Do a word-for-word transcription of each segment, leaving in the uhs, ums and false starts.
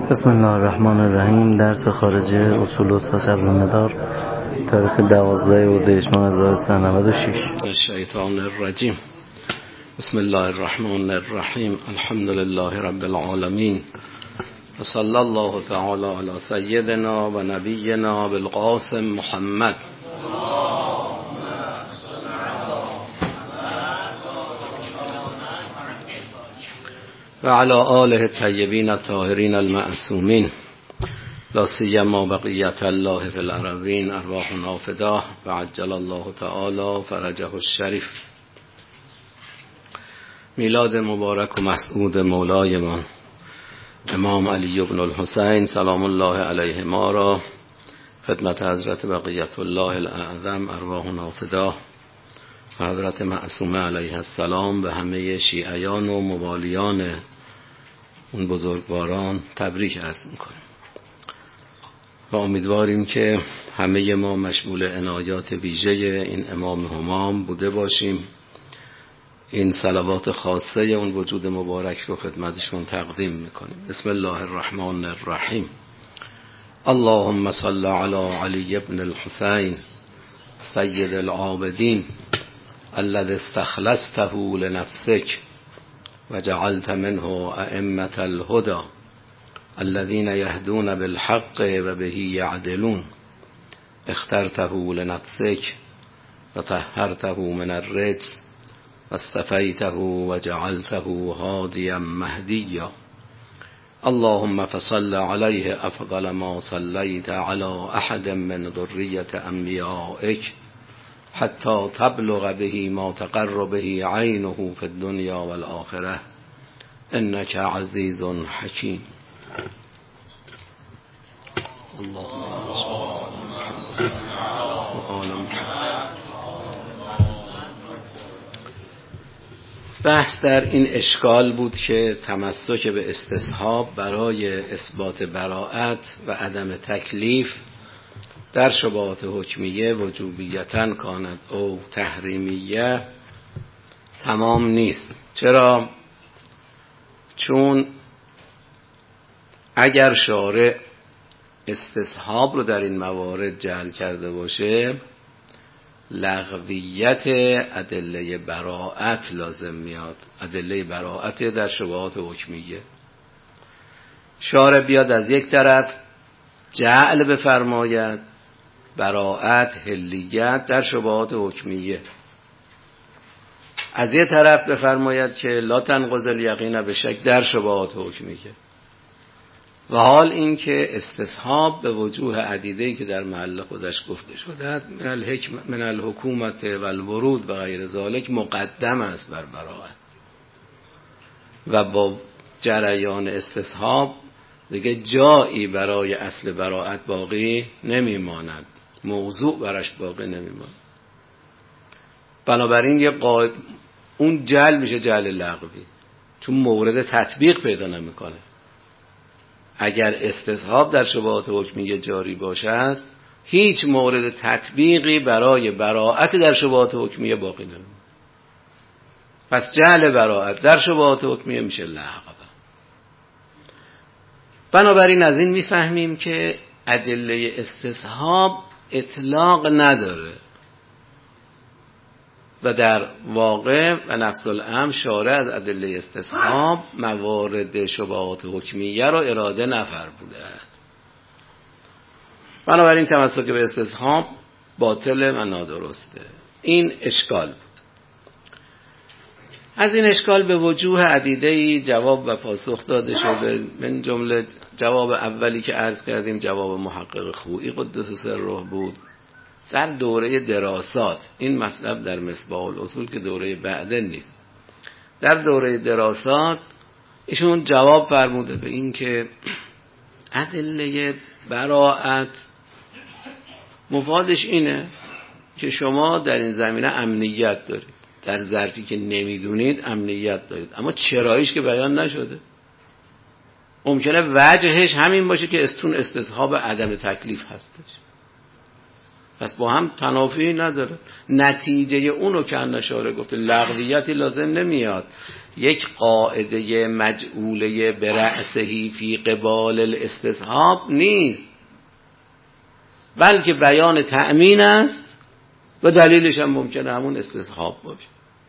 بسم الله الرحمن الرحیم. درس خارجی اصول و شبز مدار تاریخ دوازده اردیبهشت ماه هزار و سیصد و نود و شش. الشیطان الرجیم. بسم الله الرحمن الرحیم. الحمد لله رب العالمین و صلی الله تعالی علی سیدنا و نبینا بالقاسم محمد و علی آله الطیبین الطاهرین المعصومین لا سیما بقیت الله فی الارضین ارواحنا فداه و عجل الله تعالی فرجه الشریف. میلاد مبارک و مسعود مولای ما امام علی بن الحسین سلام الله علیهما را خدمت حضرت بقیت الله الاعظم ارواحنا فداه و حضرت معصومه علیه السلام به همه شیعیان و موالیان اون بزرگواران تبریک عرض میکنیم و امیدواریم که همه ما مشمول عنایات ویژه این امام همام بوده باشیم. این صلوات خاصه اون وجود مبارک رو خدمتشون تقدیم میکنیم. بسم الله الرحمن الرحیم. اللهم صل علی علی بن الحسین سید العابدین الذي استخلصته لنفسك وجعلت منه ائمة الهدى الذين يهدون بالحق وبه يعدلون اخترته لنفسك وطهرته من الرجس واصطفيته وجعلته هاديا مهديا اللهم فصل عليه أفضل ما صليت على أحد من ذرية أنبيائك حتى تبلغ به ما تقر به عينه في الدنيا والآخرة إنك عزيز حكيم. اللهم بحث در این اشکال بود که تمسک به استصحاب برای اثبات براءت و عدم تکلیف در شبهات حکمیه وجوبیتاً کاند او تحریمیه تمام نیست. چرا؟ چون اگر شارع استصحاب رو در این موارد جعل کرده باشه لغویت ادله براءت لازم میاد. ادله براءت در شبهات حکمیه شارع بیاد از یک طرف جعل بفرماید براءت حلیت در شبهات حکمیه، از یک طرف بفرماید که لا تنقض الیقین به شک در شبهات حکمیه. و حال این که استصحاب به وجوه عدیده‌ای که در محل خودش گفته شده من الحکم من الحکومت و الورود و غیر ذالک مقدم است بر براءت و با جریان استصحاب دیگه جایی برای اصل براءت باقی نمیماند، موضوع براش باقی نمیماند. بنابراین یه قاعد اون جعل میشه جعل لغوی چون مورد تطبیق پیدا نمیکنه. اگر استصحاب در شبهات حکمیه جاری باشد هیچ مورد تطبیقی برای براءت در شبهات حکمیه باقی نمیماند. پس جعل براءت در شبهات حکمیه میشه لغو. بنابراین از این میفهمیم که ادله استصحاب اطلاق نداره و در واقع و نفس الامر شارع از ادله استصحاب موارد شبهات حکمیه را اراده نفرموده است. بنابراین تمسک به استصحاب باطل و نادرسته. این اشکال بود. از این اشکال به وجوه عدیده‌ای جواب و پاسخ داده شده. من جمله جواب اولی که عرض کردیم جواب محقق خویی قدس سره بود در دوره دراسات. این مطلب در مصباح الاصول که دوره بعده نیست، در دوره دراسات ایشون جواب فرموده به این که ادله براءت مفادش اینه که شما در این زمینه امنیت دارید، در ظرفی که نمیدونید امنیت دارید، اما چراییش که بیان نشده. ممکنه وجهش همین باشه که استون استصحاب عدم تکلیف هستش پس با هم تنافی نداره. نتیجه اونو که نشاره گفته لغویتی لازم نمیاد. یک قاعده مجعوله برأسهی فی قبال الاستصحاب نیست، بلکه بیان تأمین است و دلیلش هم ممکنه همون استصحاب باشه.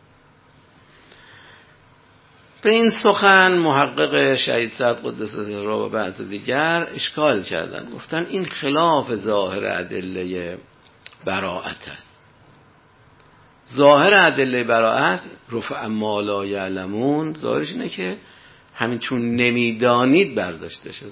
به این سخن محقق شهید سعد قدس سره و بعض دیگر اشکال کردن، گفتن این خلاف ظاهر ادله براءت است. ظاهر ادله براءت رفع ما لا یعلمون، ظاهرش اینه که همین چون نمیدانید برداشته شد.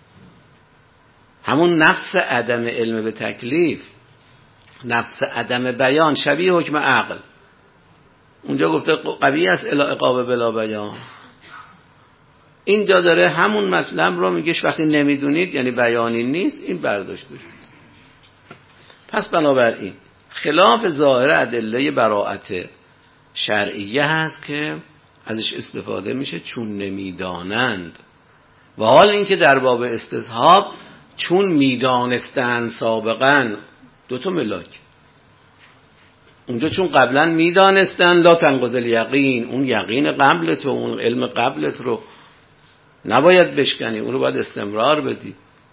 همون نفس عدم علم به تکلیف، نفس عدم بیان، شبیه حکم عقل. اونجا گفته قوی است الا عقاب بلا بیان، اینجا داره همون مطلب رو میگه وقتی نمیدونید یعنی بیانی نیست، این برداشته شد. پس بنابراین خلاف ظاهر ادله براءت شرعیه هست که ازش استفاده میشه چون نمیدانند، و حال اینکه در باب استصحاب چون میدانستند سابقا، دو تا ملاک. اونجا چون قبلا میدانستن لا تنقض الیقین، اون یقین قبلت و اون علم قبلت رو نباید بشکنی، اون رو باید استمرار بدی.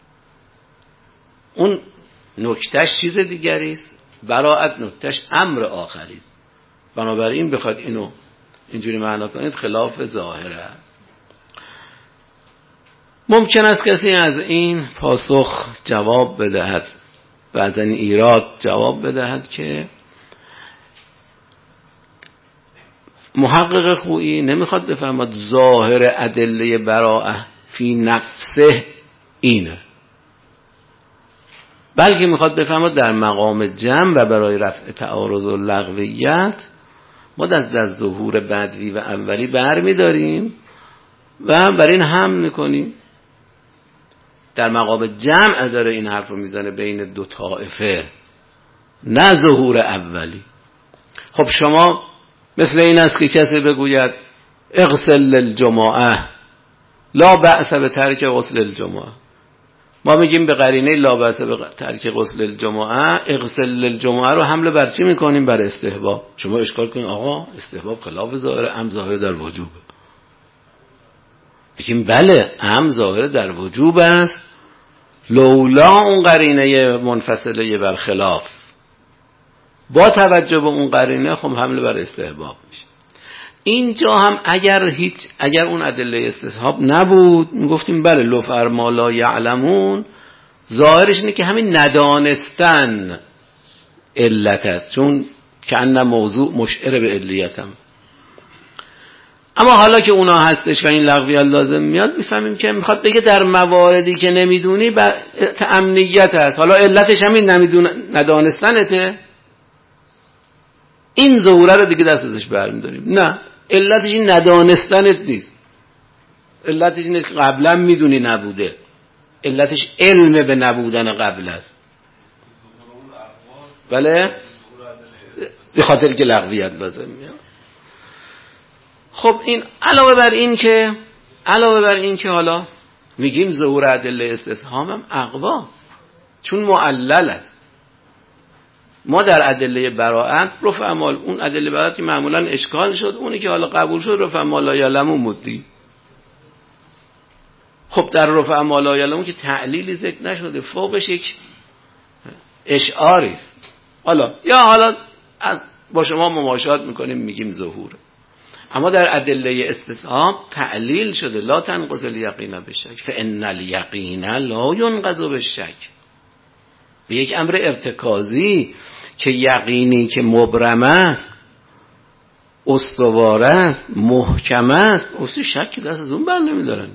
اون نکتهش چیز دیگری است، براءت نکتهش امر آخری است. بنابراین بخواد اینو اینجوری معنا کنید خلاف ظاهر است. ممکن است کسی از این پاسخ جواب بدهد، بعضا ایراد جواب بدهد که محقق خویی نمیخواد بفهمد ظاهر ادله براءه فی نفسه اینه، بلکه میخواد بفهمد در مقام جمع و برای رفع تعارض و لغویت ما از در ظهور بدوی و اولی برمیداریم و بر این هم میکنیم. در مقام جمع داره این حرف رو میزنه بین دو طائفه، نه ظهور اولی. خب شما مثل این است که کسی بگوید اغسل الجمعه لا بأس به ترک غسل الجمعه، ما میگیم به قرینه لا بأس به ترک غسل الجمعه اغسل الجمعه رو حمله بر چی میکنیم؟ بر استحباب. شما اشکال کنید آقا استحباب خلاف ظاهر، ام ظاهر در وجوب. بگیم بله ام ظاهر در وجوب است، لولا اون قرینه منفصله بر خلاف، با توجه به اون قرینه خب حمله بر استحباب میشه. اینجا هم اگر هیچ اگر اون ادله استصحاب نبود میگفتیم بله لو فرما لا یعلمون، ظاهرش اینه که همین ندانستن علت است، چون که ان موضوع مشعر به علیتم. اما حالا که اونا هستش و این لغویت لازم میاد، میفهمیم که میخواد بگه در مواردی که نمیدونی امنیت هست. حالا علتش همین نمیدون ندانستنته، این ظهوره رو دیگه دست ازش برمی‌داریم. نه، علتش این ندانستنت نیست، علتش اینه که قبلا میدونی نبوده، علتش علم به نبودن قبل است. بله به خاطر که لغویت لازم میاد. خب این علاوه بر این که علاوه بر این که حالا میگیم ظهور ادله استصحاب هم اقواست، چون معلل است. ما در ادله براءت رفع مال، اون ادله براءتی معمولا اشکال شد، اونی که حالا قبول شد رفع مال لا یعلمون مدی. خب در رفع مال لا یعلمون که تعلیلی ذکر نشده، فوقش یک اشعاری است. حالا یا حالا از با شما مماشات میکنیم میگیم ظهور، اما در ادله استصحاب تعلیل شده لا تنقض الیقین بالشک فان الیقین لا ینقض بالشک، به یک امر ارتکازی که یقینی که مبرم است، استوار است، محکم است، اصلا شک دست از اون بر نمیدارن.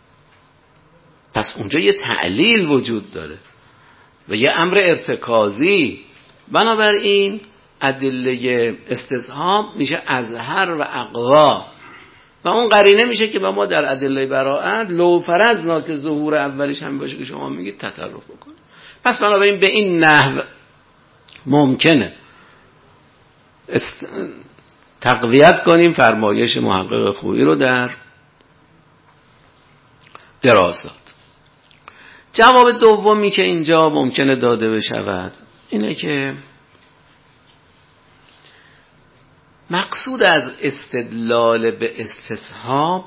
پس اونجا یه تعلیل وجود داره و یه امر ارتکازی. بنابراین ادله استصحاب میشه ازهر و اقوا و اون قرینه میشه که با ما در ادله براءت لو فرضنا که ظهور اولیش هم باشه که شما میگید تصرف بکنه. پس بنابراین به این نحو ممکنه است... تقویت کنیم فرمایش محقق خویی رو در دراسات. جواب دومی که اینجا ممکنه داده بشود اینه که مقصود از استدلال به استصحاب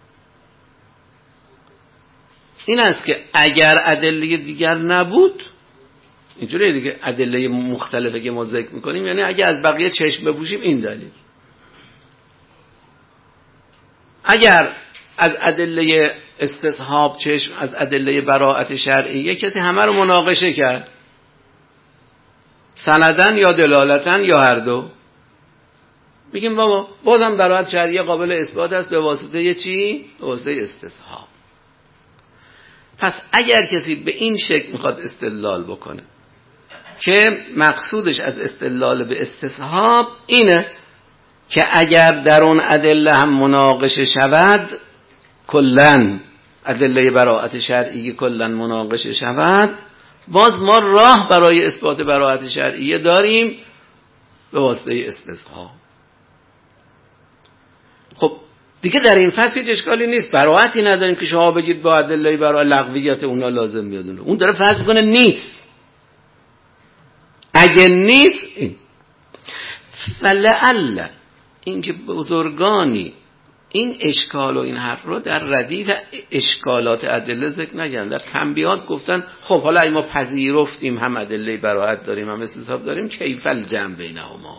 این است که اگر ادله دیگر نبود، اینجوریه دیگه، ادله مختلفه که ما ذکر میکنیم، یعنی اگر از بقیه چشم بپوشیم این دلیل، اگر از ادله استصحاب چشم از ادله براءت شرعیه، کسی همه رو مناقشه کرد سندن یا دلالتن یا هر دو، میگیم بابا بازم براءت شرعیه قابل اثبات است به واسطه چی؟ به واسطه استصحاب. پس اگر کسی به این شکل میخواد استدلال بکنه که مقصودش از استدلال به استصحاب اینه که اگر در اون ادله هم مناقشه شود، کلن ادله براءت شرعی کلن مناقشه شود، باز ما راه برای اثبات براءت شرعیه داریم به واسطه استصحاب. خب دیگه در این فصل هیچ اشکالی نیست، براءتی نداریم که شما بگید با ادله براءت لغویت اونا لازم میادونه. اون داره فرض میکنه نیست. اگه نیست این فلعل اینکه بزرگانی این اشکال و این حرف رو در ردیف اشکالات ادله ذکر نگن، در تنبیهات گفتن خب حالا اگه ما پذیرفتیم هم ادله براءت داریم هم استصحاب داریم، کیف الجمع بینهما.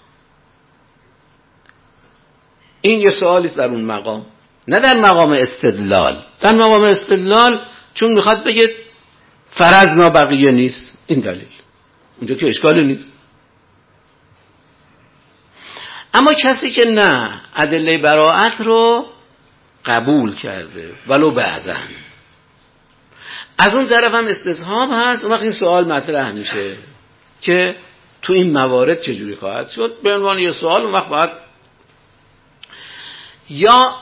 این یه سوالی است در اون مقام، نه در مقام استدلال. در مقام استدلال چون میخواد بگه فرضنا بقیه نیست، این دلیل، اونجا که اشکالی نیست. اما کسی که نه ادله براءت رو قبول کرده ولو بعضاً، از اون طرف هم استصحاب هست، اون وقت این سوال مطرح میشه که تو این موارد چجوری خواهد شد. به عنوان یه سوال اون وقت باید یا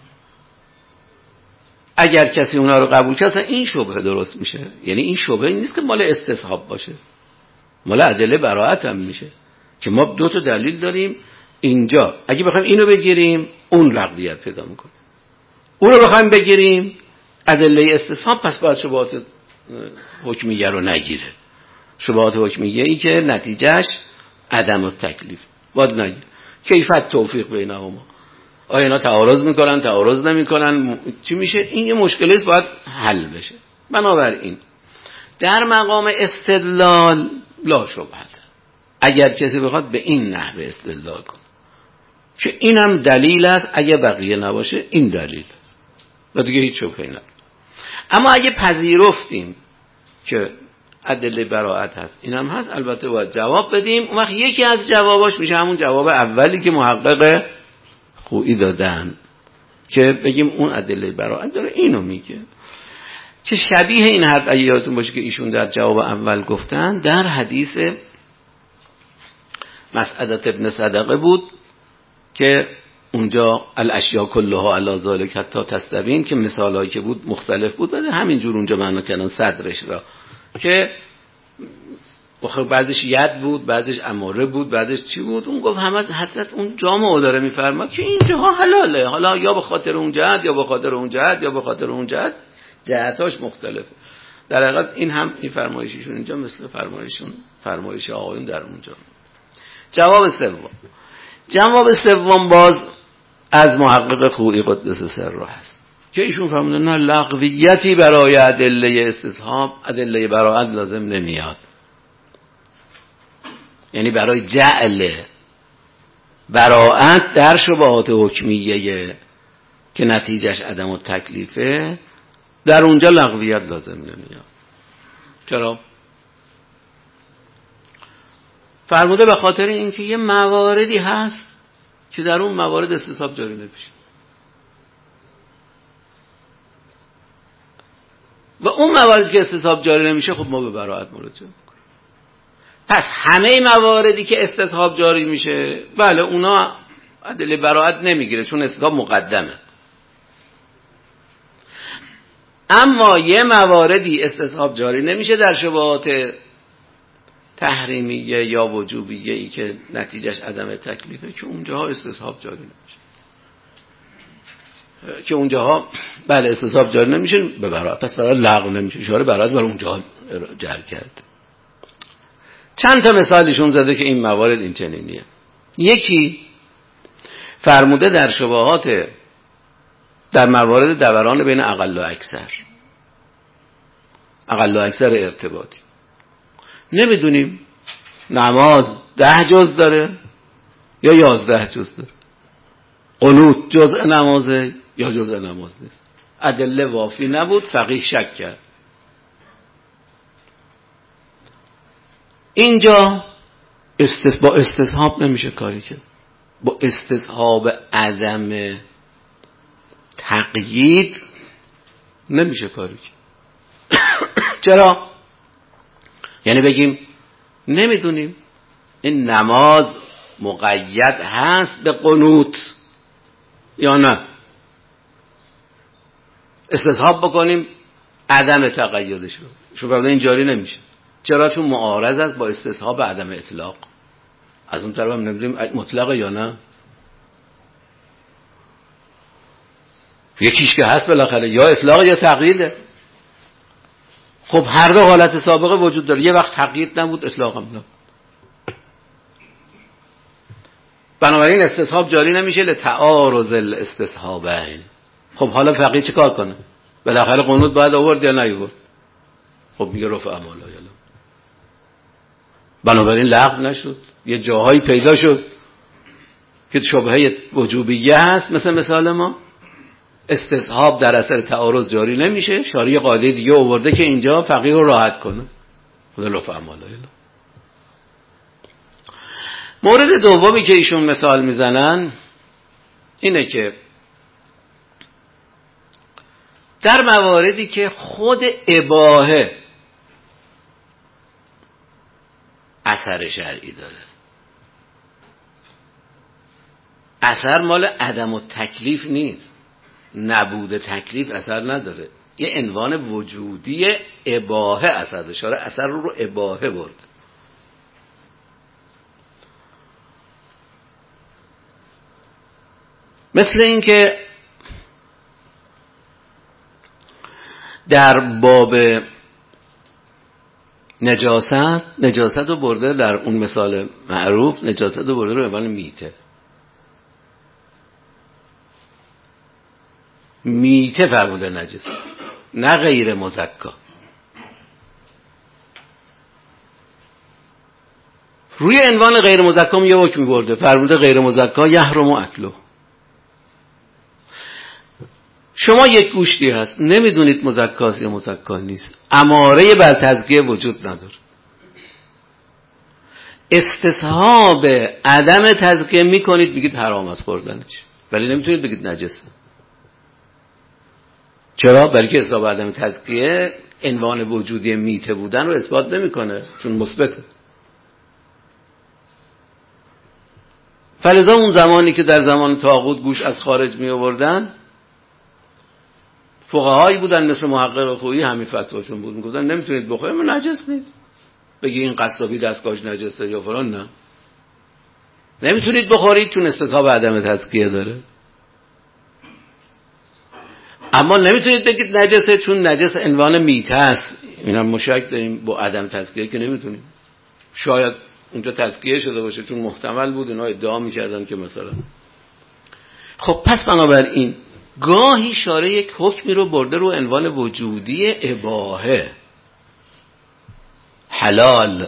اگر کسی اونا رو قبول کرد این شبهه درست میشه، یعنی این شبهه نیست که مال استصحاب باشه، مال ادله براءت هم میشه که ما دو تا دلیل داریم اینجا، اگه بخوایم اینو بگیریم اون لغویت پیدا میکنه، اون رو بخوایم بگیریم ادله استصحاب، پس باید شبهات حکمیه رو نگیره. شبهات حکمیه ای که نتیجهش عدم التکلیف باید نگیره. کیفیت توفیق بینهما، آیا اینا تعارض میکنن تعارض نمیکنن، چی میشه؟ این یه مشکلی است باید حل بشه. بنابراین در مقام استدلال لا شبهت، اگر کسی بخواد به این نحوه استدلال کنه که اینم دلیل است، اگه بقیه نباشه این دلیل است و دیگه هیچ شبهه‌ای نداره. اما اگه پذیرفتیم که ادله براءت هست اینم هست، البته باید جواب بدیم. اون وقت یکی از جواباش میشه همون جواب اولی که محقق خویی دادن که بگیم اون ادله براءت داره اینو میگه، که شبیه این حرف اگه یادتون باشه که ایشون در جواب اول گفتن در حدیث مسعدة ابن صدقه بود که اونجا الاشیاء کلها علی ذلک حتی تستبین، که مثالایی که بود مختلف بود، بعد همینجور اونجا معنا کردن صدرش را که بعضش ید بود، بعضش اماره بود، بعضش چی بود. اون گفت همه از حضرت اون جامعه داره میفرما که اینجاها حلاله، حالا یا به خاطر اون جهت یا به خاطر اون جهت یا به خاطر اون جهت، جهتاش مختلفه. در حقیقت این هم این فرمایششون اینجا مثل فرمایششون فرمایش آقایون در اونجا. جواب سوم جواب سوم باز از محقق خویی قدس سره هست که ایشون فرمودن نه لغویتی برای ادله استصحاب ادله براءت لازم نمیاد، یعنی برای جعل براءت در شبهات حکمیه که نتیجهش عدم التکلیفه، در اونجا لغویت لازم نمیاد. چرا؟ فرموده به خاطر اینکه یه مواردی هست که در اون موارد استصحاب جاری نمیشه و اون مواردی که استصحاب جاری نمیشه خب ما به براءت مراجعه میکنیم. پس همه مواردی که استصحاب جاری میشه بله اونا ادله براءت نمیگیره چون استصحاب مقدمه، اما یه مواردی استصحاب جاری نمیشه در شبهات تحریمیه یا وجوبیه ای که نتیجهش عدم تکلیفه، که اونجاها استصحاب جاری نمیشه، که اونجاها بله استصحاب جاری نمیشه به براءت، پس برای لغو نمیشه، اشاره براءت برای اونجاها جر کرد. چند تا مثالشون زده که این موارد این چنینیه. یکی فرموده در شبهات در موارد دوران بین اقل و اکثر، اقل و اکثر ارتباطی، نمیدونیم نماز ده جز داره یا یازده جز داره، قنوت جزء نمازه یا جزء نماز نیست. ادله وافی نبود، فقیه شک کرد. اینجا استث... با استصحاب نمیشه کاری کرد، با استصحاب عدم تقیید نمیشه کاری کرد. چرا؟ یعنی بگیم نمیدونیم این نماز مقید هست به قنوت یا نه، استصحاب بکنیم عدم تقییدش رو. شو این جاری نمیشه. چرا؟ چون معارض است با استصحاب عدم اطلاق. از اون طرف هم نمیدونیم مطلقه یا نه. یکیش که هست بالاخره یا اطلاق یا تقییده. خب هر دو حالت سابقه وجود داره. یه وقت تقیید نبود، اطلاق هم نبود. بنابراین استصحاب جاری نمیشه لتعارض الاستصحابین. خب حالا فقیه چه کار کنه؟ بالاخره قنوت باید آورد یا نیورد؟ خب میگه رفع امالا یالا. بنابراین لغو نشد. یه جاهایی پیدا شد که شبهه وجوبیه هست، مثل مثال ما استصحاب در اثر تعارض جاری نمیشه، شارع قاعده دیگه آورده که اینجا فقیه رو راحت کنه. خدا رفع امالا یالا. مورد دومی که ایشون مثال میزنن اینه که در مواردی که خود اباحه اثر شرعی داره، اثر مال عدم التکلیف نیست، نبود تکلیف اثر نداره، یه عنوان وجودی اباحه اثر داره، شارع اثر رو رو اباحه برد. مثل این که در باب نجاست، نجاست رو برده در اون مثال معروف، نجاست رو برده رو عنوان میته. میته فرموده نجس، نه غیر مزکا. روی عنوان غیر مزکا یه حکم برده، فرموده غیر مزکا یحرم اکله. شما یک گوشتی هست نمیدونید مزکاست یا مزکا نیست، اماره بر تزکیه وجود نداره، استصحاب عدم تزکیه میکنید، بگید حرام است خوردنش، ولی نمیتونید بگید نجسه. چرا؟ برای که استصحاب عدم تزکیه عنوان وجودی میته بودن رو اثبات نمیکنه، چون مثبته. فلذا اون زمانی که در زمان طاغوت گوش از خارج می آوردن، فقهایی بودن مثل محقق خویی، همین فتواشون بود، میگفتن نمیتونید بخورید، من نجس نیست. بگی این قصابی دستگاهش نجسه یا فلان، نه، نمیتونید بخورید چون استصحاب عدم تزکیه داره. اما نمیتونید بگید نجسه چون نجس عنوان میته است. اینا مشکل داریم با عدم تزکیه که نمیتونیم. شاید اونجا تزکیه شده باشه چون محتمل بود، اینا ادعا میکردن که مثلا. خب پس بنابراین گاهی شارع یک حکمی رو برده رو عنوان وجودی اباحه، حلال.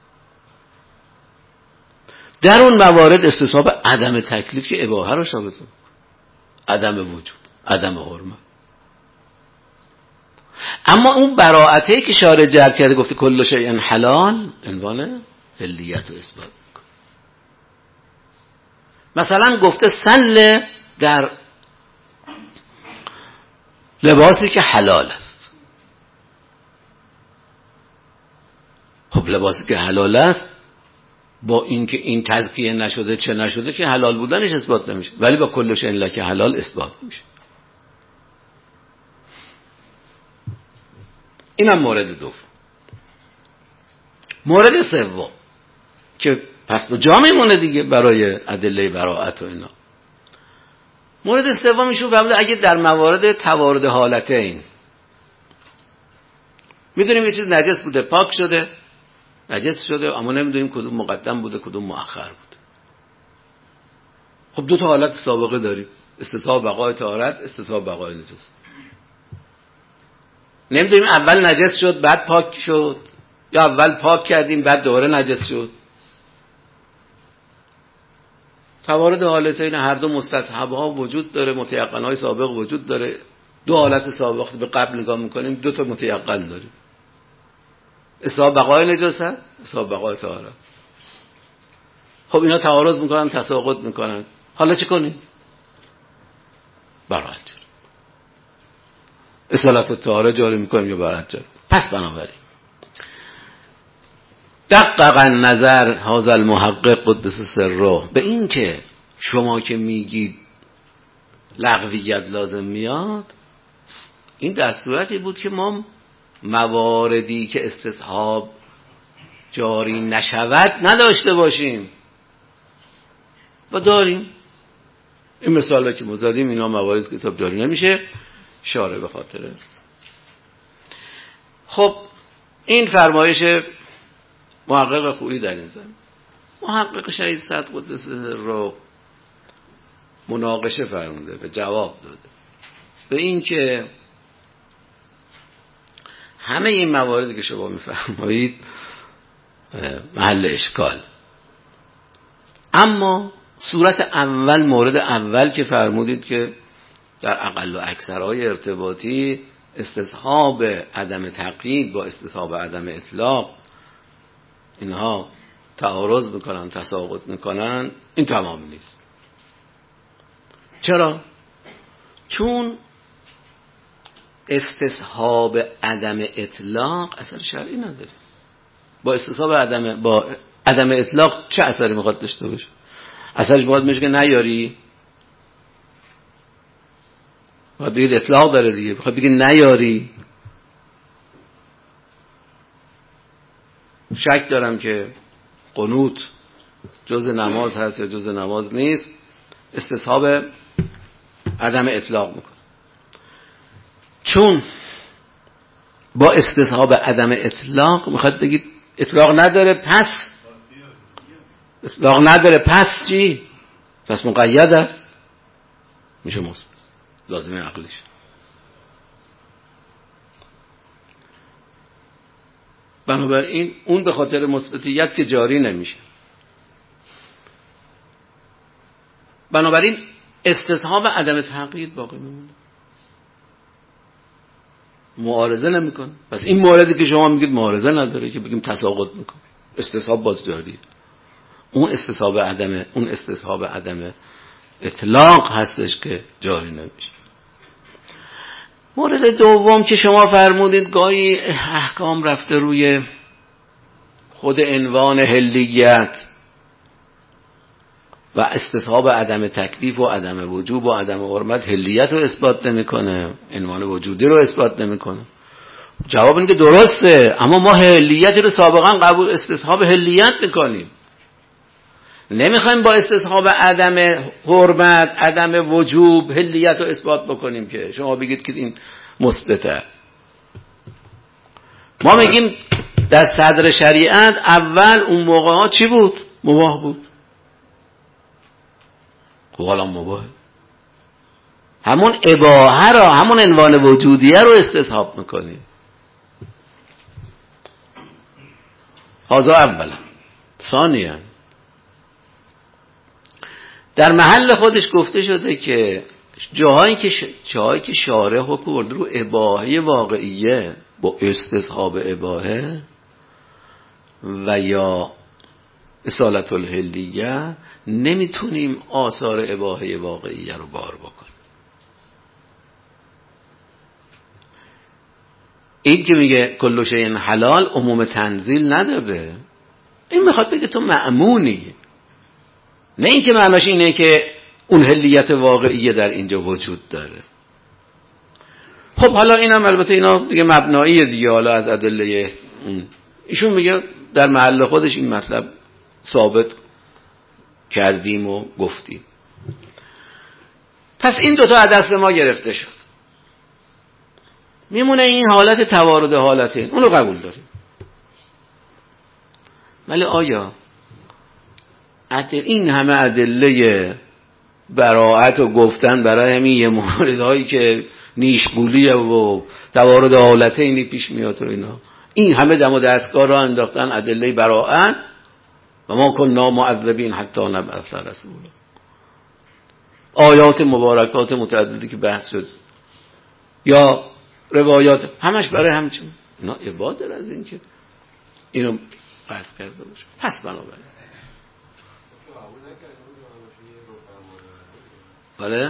در اون موارد استصحاب عدم تکلیف که اباحه رو ثابت کنه، عدم وجود، عدم حرمت. اما اون براءتی که شارع جلب کرده گفته کل شیء حلال، عنوان حلیت رو اثبات میکنه. مثلا گفته سل در لباسی که حلال است. خب لباسی که حلال است با اینکه این تزکیه نشده چه نشده که حلال بودنش اثبات نمیشه، ولی با کل شیء لک حلال اثبات میشه. اینم مورد دوم. مورد سوم که پس جا میمونه دیگه برای ادله براءت و اینا. مورد سوم ایشون فرموده اگه در موارد توارد حالتین، میدونیم یه چیز نجس بوده پاک شده، نجس شده اما نمیدونیم کدوم مقدم بوده کدوم مؤخر بوده. خب دو تا حالت سابقه داریم، استصحاب بقای طهارت، استصحاب بقای نجاست. نمیدونیم اول نجس شد بعد پاک شد یا اول پاک کردیم بعد دوباره نجس شد. توارد حالتین هر دو مستصحب ها وجود داره، متیقن های سابق وجود داره. دو حالت سابق به قبل نگاه میکنیم دو تا متیقن داریم، استصحاب بقای نجاست، استصحاب بقای طهارت. خب اینا تعارض میکنن، تساقط میکنن، حالا چه کنیم؟ برایت جاری اصالت الطهاره جاری میکنیم یا برایت جاری. پس بنابراین دقق النظر هذا المحقق قدس سره به این که شما که میگید لغویت لازم میاد، این در صورتی بود که ما مواردی که استصحاب جاری نشود نداشته باشیم و داریم. این مثالی که مزادیم اینا مواردی که استصحاب جاری نمیشه شارع به خاطره. خب این فرمایش محقق خویی در این زمین. محقق شهید صدر قدس رو مناقشه فرموده، به جواب داده به این که همه این مواردی که شما میفرمایید محل اشکال، اما صورت اول، مورد اول که فرمودید که در اقل و اکثرهای ارتباطی استصحاب عدم تقیید با استصحاب عدم اطلاق اینها تعارض میکنن، تساقط میکنن، این تمام نیست. چرا؟ چون استصحاب عدم اطلاق اثر شرعی نداره. با استصحاب عدم با عدم اطلاق چه اثری میخواد داشته باشه؟ اثرش میخواد میشه که نیاری، باید بگید اطلاق داره دیگه، بخواد بگید نیاری. شک دارم که قنوت جز نماز هست یا جز نماز نیست، استصحاب عدم اطلاق میکنه. چون با استصحاب عدم اطلاق میخواد بگید اطلاق نداره، پس اطلاق نداره پس چی؟ پس مقید است، میشه مثبت، لازمه عقلیش. بنابراین اون به خاطر مثبتیت که جاری نمیشه. بنابراین استصحاب عدم تقیید باقی میمونه، معارضه نمیکنه. پس این موردی که شما میگید معارضه نداره که بگیم تساقط میکنه، استصحاب باز جاریه. اون استصحاب عدم اون استصحاب عدم اطلاق هستش که جاری نمیشه. مورد دوم که شما فرمودید گاهی احکام رفته روی خود عنوان حلیت و استصحاب عدم تکلیف و عدم وجوب و عدم حرمت حلیت رو اثبات نمیکنه، عنوان وجودی رو اثبات نمیکنه. جواب این که درسته، اما ما حلیت رو سابقا قبول استصحاب حلیت میکنیم، نمیخوایم با استصحاب عدم حرمت عدم وجوب حلیت رو اثبات بکنیم که شما بگید که این مثبت است. ما میگیم در صدر شریعت اول اون موقع ها چی بود؟ مباح بود. خب حالا مباح، همون اباحه را، همون عنوان وجودیه رو استصحاب میکنیم. هذا اولا. ثانیا در محل خودش گفته شده که جاهایی که ش... جاهایی که شارع حکم برده رو اباحه واقعیه با استصحاب اباحه و یا اصالت الحلیه، نمیتونیم آثار اباحه واقعیه رو بار بکنیم. این که میگه کل شیء حلال عموم تنزیل نداره، این میخواد بگه تو مأمونی، نه اینکه معناش اینه که اون حلیت واقعیه در اینجا وجود داره. خب حالا اینم البته اینا دیگه مبناییه دیگه، حالا از ادله ایشون میگه در محل خودش این مطلب ثابت کردیم و گفتیم. پس این دوتا از دست ما گرفته شد، میمونه این حالت توارد حالتین، اونو قبول داریم. ولی آیا این همه ادله براءت و گفتن برای همین یه موردهایی که نیشگولیه و توارد حالتینی پیش میاد و اینا، این همه دم و دستگاه را انداختن ادله براءت و ما کنا معذبین حتی نبعث رسولا. آیات مبارکات متعددی که بحث شد یا روایات همش برای همچین اینا عبادت از این که اینو قصد کرده باشه. پس بنابراین بله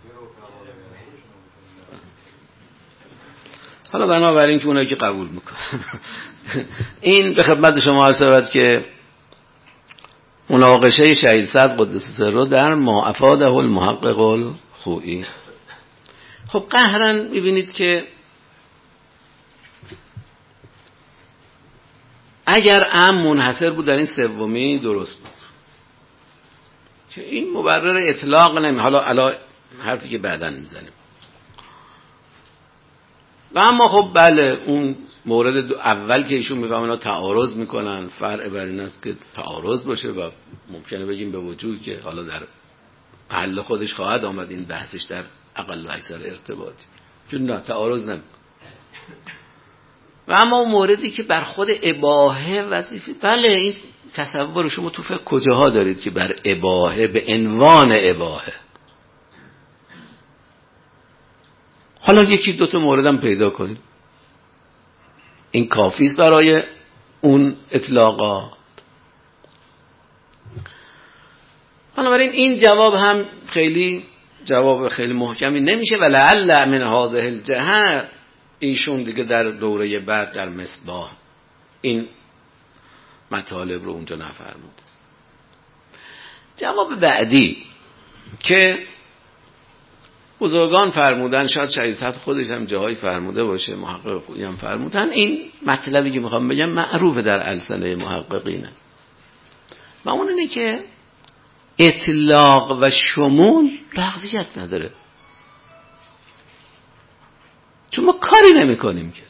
حالا بنابراین که اونایی که قبول میکنن این به خدمت شما عرض شود که مناقشه شهید صدر قدس سره در ما افاده المحقق الخوئی. خب قهرا میبینید که اگر ام منحصر بود در این سومی درست بود که این مبرر اطلاق نمی، حالا علا حرفی که بعداً میزنیم. و اما خب بله اون مورد اول که ایشون میفهمن اینا تعارض میکنن، فرع بر این است که تعارض باشه و ممکنه بگیم به وجوهی که حالا در محل خودش خواهد آمد این بحثش در اقل و اکثر ارتباطی، چون نه تعارض نمیکنه. و اما اون موردی که بر خود اباحه وظیفه، بله این تصور شما تو فقه کجاها دارید که بر اباحه به عنوان اباحه، حالا یکی دو تا موردم پیدا کنید، این کافی است برای اون اطلاقات. بنابراین این جواب هم خیلی جواب خیلی محکمی نمیشه و لعل من هذه الجهه ایشون دیگه در دوره بعد در مصباح این مطالب رو اونجا نفرمود. جواب بعدی که بزرگان فرمودن، شاید شهید صدر خودش هم جاهای فرموده باشه، محقق خودی هم فرمودن، این مطلبی که میخوام بگم معروف در السنه محققینه و اون اینه که اطلاق و شمول لغویت نداره، چون ما کاری نمی کنیم که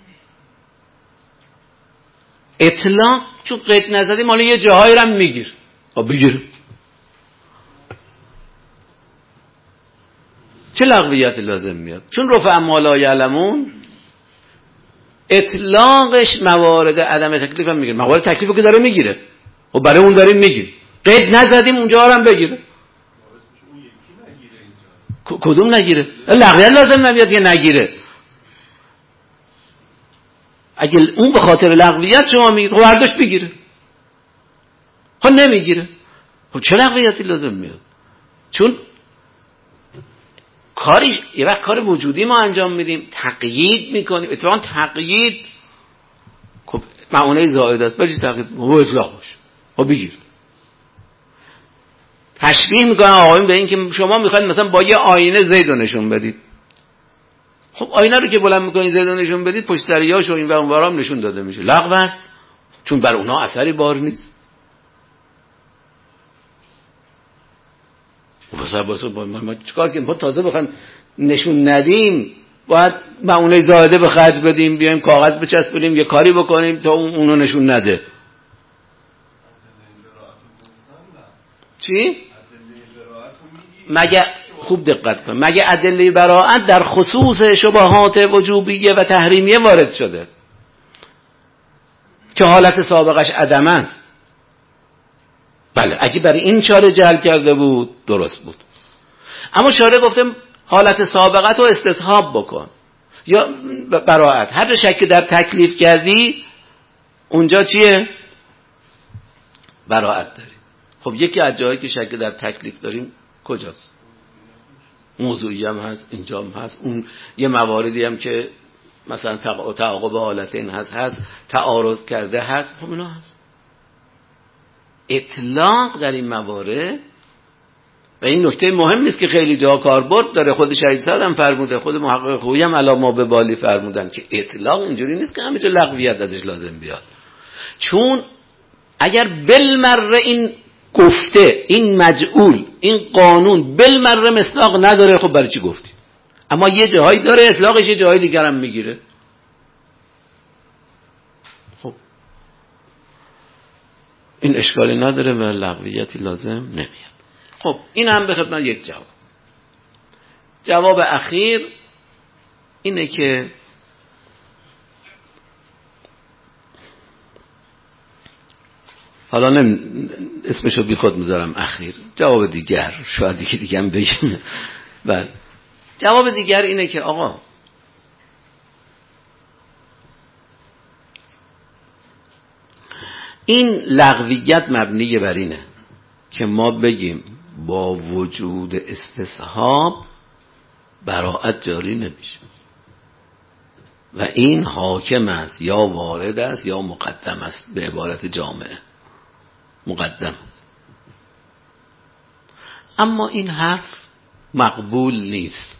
اطلاق چون قید نزدیم حالا یه جاهایی رو هم میگیر آ بگیر، چه لغویت لازم میاد؟ چون رفع ما لا یعلمون اطلاقش موارد عدم تکلیف هم میگیره، موارد تکلیف که داره میگیره و برای اون داریم میگیم، قید نزدیم اونجا هم بگیره. کدوم نگیره؟ لغویت لازم نمیاد که نگیره. اگه اون به خاطر لغویت شما میگید خب برداشت بگیره، خب نمیگیره، خب چه لغویتی لازم میاد؟ چون کاری یه وقت کار وجودی ما انجام میدیم، تقیید میکنیم، اتفاقا تقیید خب معونه زائد است، بچه تقیید خب اطلاق باشه خب بگیر. تشبیه میکنن آقایون به این که شما میخواید مثلا با یه آینه زید رو نشون بدید، خب آینه رو که بلند میکنید زید رو نشون بدید پشت سریاش و این و اون هم نشون داده میشه، لغو است چون بر اونها اثری بار نیست. واسه واسه با ما چیکار کنیم؟ ما تازه بخوایم نشون ندیم باید معونه زائده به خرج بدیم، بیایم کاغذ بچسبونیم یه کاری بکنیم تا اون اونو نشون نده. چی؟ مگه خوب دقت کن، مگه ادله براءت در خصوص شبهات وجوبیه و تحریمیه وارد شده که حالت سابقش عدم است؟ بله اگه برای این چاره جلب کرده بود درست بود، اما شارع گفته حالت سابقت رو استصحاب بکن یا براءت، هر شک در تکلیف کردی اونجا چیه؟ براءت داری. خب یکی از جایی که شک در تکلیف داریم کجاست؟ موضوعی هم هست، اینجا هم هست، اون یه مواردی هم که مثلا تعاقب حالتین هست هست تعارض کرده هست، خب اینا هست. اطلاق در این موارد و این نکته مهم نیست که خیلی جا کاربرد داره، خود شهید صدر هم فرموده، خود محقق خویی هم علا ما به بالی فرمودن که اطلاق اینجوری نیست که همه جا لغویت ازش لازم بیاد، چون اگر بالمره این گفته این مجعول این قانون بالمره مصداق نداره خب برای چی گفتی؟ اما یه جاهایی داره اطلاقش، یه جاهای دیگر هم میگیره. خب این اشکالی نداره و لغویتی لازم نمیاد. خب این هم به خدمت یک جواب. جواب اخیر اینه که حالا نم اسمشو بی خود میذارم اخیر، جواب دیگر شاید یکی دیگه هم بگیم. بله جواب دیگر اینه که آقا این لغویت مبنی بر اینه که ما بگیم با وجود استصحاب براءت جاری نمیشه و این حاکم است یا وارد است یا مقدم است، به عبارت جامعه مقدم است. اما این حرف مقبول نیست.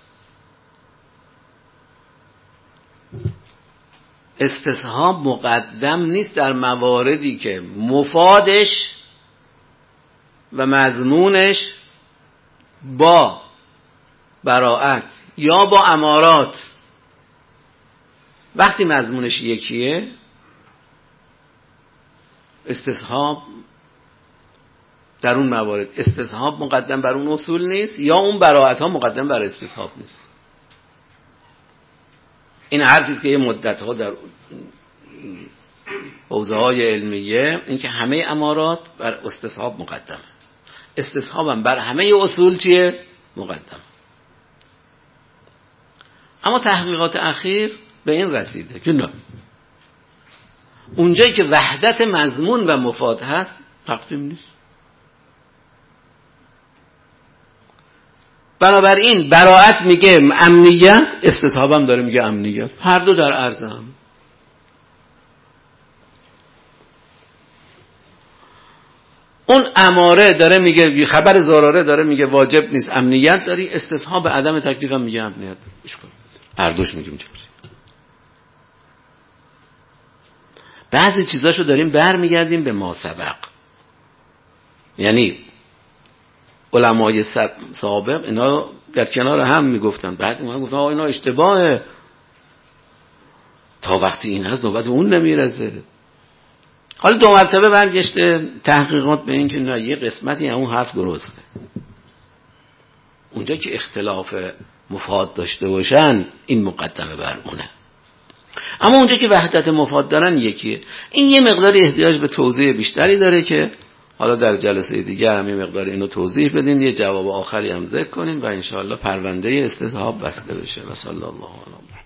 استصحاب مقدم نیست در مواردی که مفادش و مضمونش با براءت یا با امارات، وقتی مضمونش یکیه استصحاب در اون موارد استصحاب مقدم بر اون اصول نیست یا اون براءت ها مقدم بر استصحاب نیست. این حرفی است که یه مدت ها در حوزه های علمیه این که همه امارات بر استصحاب مقدمه، استصحاب هم بر همه اصول چیه؟ مقدم. اما تحقیقات اخیر به این رسیده که نه، اونجایی که وحدت مضمون و مفاد هست تقدیم نیست. بنابراین براءت میگه امنیت، استصحاب هم داره میگه امنیت، هر دو در عرض هم. اون اماره داره میگه خبر ضراره داره میگه واجب نیست امنیت داری، استصحاب عدم تکلیف هم میگه امنیت. هر دوش میگیم چه. بعضی چیزاشو داریم برمیگردیم به ما سبق، یعنی علمای سابق اینا در کنار هم میگفتن، بعد اونا گفتن آقا اینا اشتباهه، تا وقتی این هست نوبت اون نمیرسه. حالا دو مرتبه برگشته تحقیقات به این که نه یه قسمتی اون حرف درسته، اونجا که اختلاف مفاد داشته باشن این مقدمه بر اونه، اما اونجا که وحدت مفاد دارن یکیه. این یه مقداری احتیاج به توضیح بیشتری داره که حالا در جلسه دیگه هم یه مقدار اینو توضیح بدیم، یه جواب آخری هم ذکر کنیم و انشاءالله پرونده استصحاب بسته بشه. و صلی الله علیه و